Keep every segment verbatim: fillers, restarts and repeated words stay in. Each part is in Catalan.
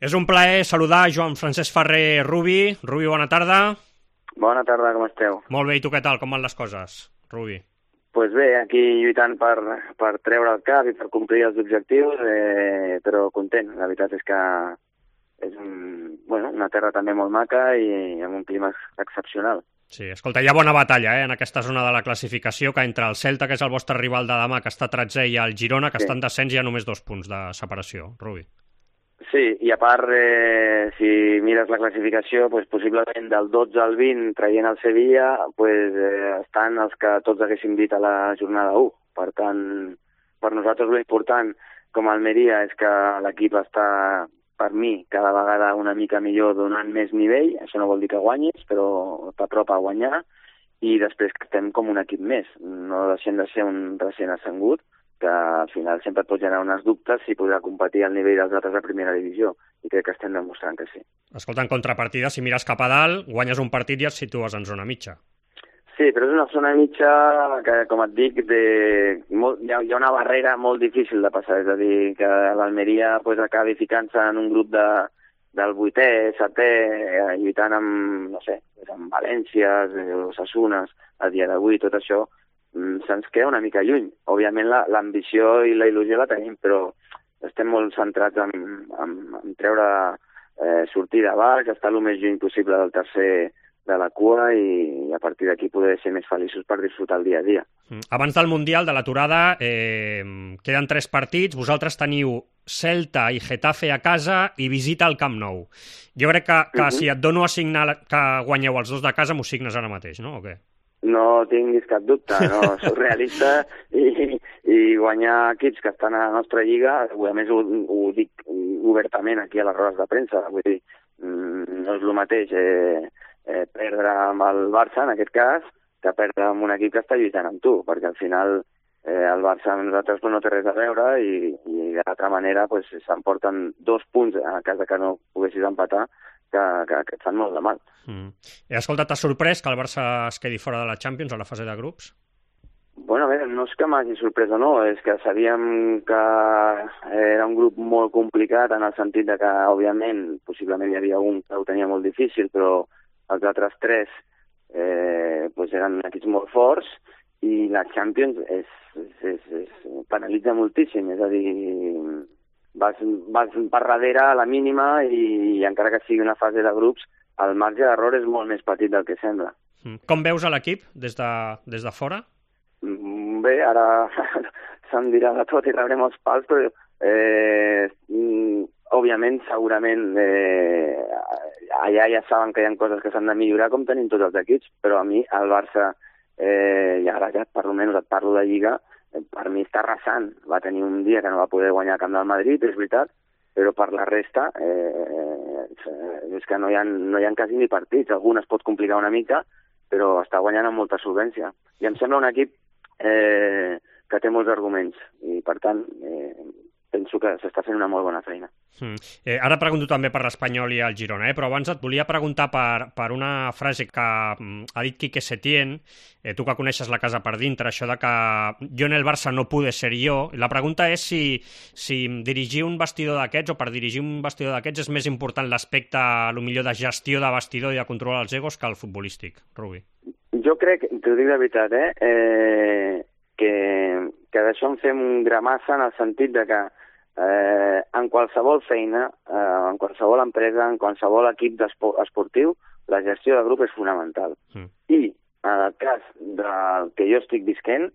És un plaer saludar Joan Francesc Ferrer Rubi. Rubi, bona tarda. Bona tarda, com esteu? Molt bé, i tu què tal? Com van les coses, Rubi? Doncs pues bé, aquí lluitant per, per treure el cap i per complir els objectius, eh, però content. La veritat és que és un, bueno, una terra també molt maca i amb un clima excepcional. Sí, escolta, hi ha bona batalla eh, en aquesta zona de la classificació, que entre el Celta, que és el vostre rival de demà, que està tretzè, i el Girona, que sí. està en descens, hi ha només dos punts de separació, Rubi. Sí, i a part, eh, si mires la classificació, pues, possiblement del dotze al vint, traient el Sevilla, pues, eh, estan els que tots haguéssim dit a la jornada u. Per tant, per nosaltres l'important com a Almeria és que l'equip està, per mi, cada vegada una mica millor, donant més nivell. Això no vol dir que guanyis, però t'apropa a guanyar. I després que estem com un equip més. No deixem de ser un recent ascengut, que al final sempre et pot generar uns dubtes si podrà competir al nivell dels altres de primera divisió, i crec que estem demostrant que sí. Escolta, en contrapartida, si mires cap a dalt, guanyes un partit i et situes en zona mitja. Sí, però és una zona mitja que, com et dic, de, molt, hi, ha, hi ha una barrera molt difícil de passar, és a dir, que l'Almeria pues, acabi ficant-se en un grup de, del vuitè, setè, eh, lluitant amb, no sé, amb València, Osasuna, a dia d'avui, tot això, se'ns queda una mica lluny. Òbviament l'ambició i la il·lusió la tenim, però estem molt centrats en, en, en treure eh, sortir de baix, estar el més lluny possible del tercer de la cua i, i a partir d'aquí poder ser més feliços per disfrutar el dia a dia. Abans del Mundial, de l'aturada, eh, queden tres partits, vosaltres teniu Celta i Getafe a casa i visita al Camp Nou. Jo crec que, que uh -huh. si et dono a signar que guanyeu els dos de casa, m'ho signes ara mateix, no? O què? No tinguis cap dubte, no, soc realista i, i guanyar equips que estan a la nostra lliga, a més ho, ho dic obertament aquí a les rodes de premsa, vull dir, no és el mateix eh, eh, perdre amb el Barça, en aquest cas, que perdre amb un equip que està lluitant amb tu, perquè al final eh, el Barça amb nosaltres no té res a veure i, i d'altra manera pues, s'emporten dos punts a cas que no poguessis empatar, que, que, que et fan molt de mal. Mm. I escolta, t'ha sorprès que el Barça es quedi fora de la Champions a la fase de grups? Bueno, a veure, no és que m'hagi sorprès o no, és que sabíem que era un grup molt complicat en el sentit de que, òbviament, possiblement hi havia un que ho tenia molt difícil, però els altres tres eh, pues eren equips molt forts i la Champions és, és, és, és, penalitza moltíssim, és a dir, vas, vas per darrere a la mínima i, i encara que sigui una fase de grups, el marge d'error és molt més petit del que sembla. Com veus a l'equip des de, des de fora? Bé, ara se'm dirà de tot i rebrem els pals, però eh, òbviament, segurament eh, allà ja saben que hi ha coses que s'han de millorar com tenim tots els equips, però a mi el Barça, eh, i ara ja per almenys et parlo de Lliga, per mi està arrasant. Va tenir un dia que no va poder guanyar el Camp del Madrid, és veritat, però per la resta eh, és que no hi ha, no hi ha quasi ni partits. Algunes pot complicar una mica, però està guanyant amb molta solvència. I em sembla un equip eh, que té molts arguments i, per tant, eh, penso que s'està fent una molt bona feina. Mm. Eh, ara pregunto també per l'Espanyol i el Girona, eh? Però abans et volia preguntar per, per una frase que mm, ha dit Quique Setién, eh, tu que coneixes la casa per dintre, això de que jo en el Barça no pude ser jo. La pregunta és si, si dirigir un vestidor d'aquests o per dirigir un vestidor d'aquests és més important l'aspecte, millor de gestió de vestidor i de control dels egos que el futbolístic, Rubi. Jo crec, t'ho dic de veritat, eh, eh que, que d'això en fem un gramassa en el sentit de que Eh, en qualsevol feina, eh, en qualsevol empresa, en qualsevol equip esportiu, la gestió de grup és fonamental. Mm. I en el cas del que jo estic visquent,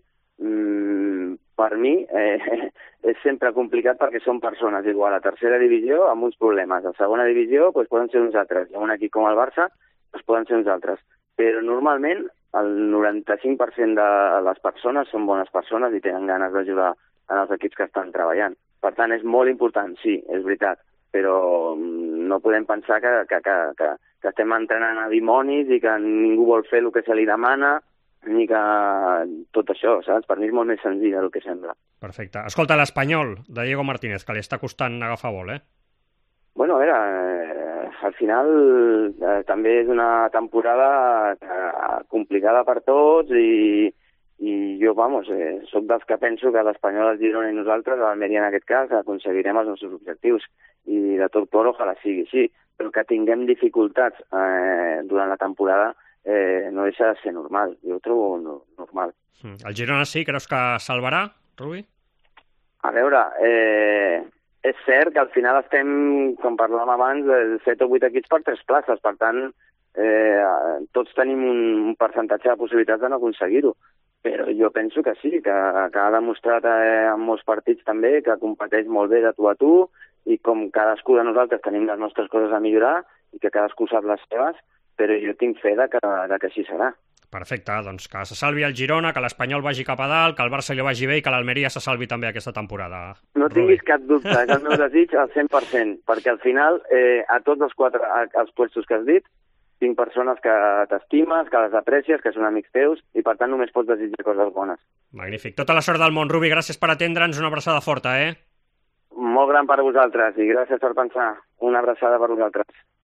mm, per mi eh, és sempre complicat perquè són persones igual a tercera divisió amb uns problemes. A segona divisió pues, poden ser uns altres. I en un equip com el Barça pues, poden ser uns altres. Però normalment el noranta-cinc per cent de les persones són bones persones i tenen ganes d'ajudar en els equips que estan treballant. Per tant, és molt important, sí, és veritat, però no podem pensar que, que, que, que, que estem entrenant a dimonis i que ningú vol fer el que se li demana, ni que tot això, saps? Per mi és molt més senzill del que sembla. Perfecte. Escolta, l'Espanyol, de Diego Martínez, que li està costant agafar vol, eh? Bueno, a veure, eh, al final eh, també és una temporada eh, complicada per tots i i jo, vamos, eh, soc dels que penso que l'Espanyol, el Girona i nosaltres, l'Almeria en aquest cas, aconseguirem els nostres objectius, i de tot cor ojalà sigui així, però que tinguem dificultats eh, durant la temporada eh, no deixa de ser normal, jo ho trobo no, normal. El Girona sí, creus que salvarà, Rubi? A veure, eh, és cert que al final estem, com parlàvem abans, set o vuit equips per tres places, per tant, eh, tots tenim un, un percentatge de possibilitats de no aconseguir-ho. Però jo penso que sí, que, que ha demostrat eh, en molts partits també que competeix molt bé de tu a tu, i com cadascú de nosaltres tenim les nostres coses a millorar i que cadascú sap les seves, però jo tinc fe de que, de que així serà. Perfecte, doncs que se salvi el Girona, que l'Espanyol vagi cap a dalt, que el Barça li vagi bé i que l'Almeria se salvi també aquesta temporada. No tinguis cap dubte, és el meu desig al cent per cent, perquè al final eh, a tots els quatre els puestos que has dit tinc persones que t'estimes, que les aprecies, que són amics teus, i per tant només pots desitjar coses bones. Magnífic. Tota la sort del món, Rubi. Gràcies per atendre'ns. Una abraçada forta, eh? Molt gran per a vosaltres, i gràcies per pensar. Una abraçada per a vosaltres.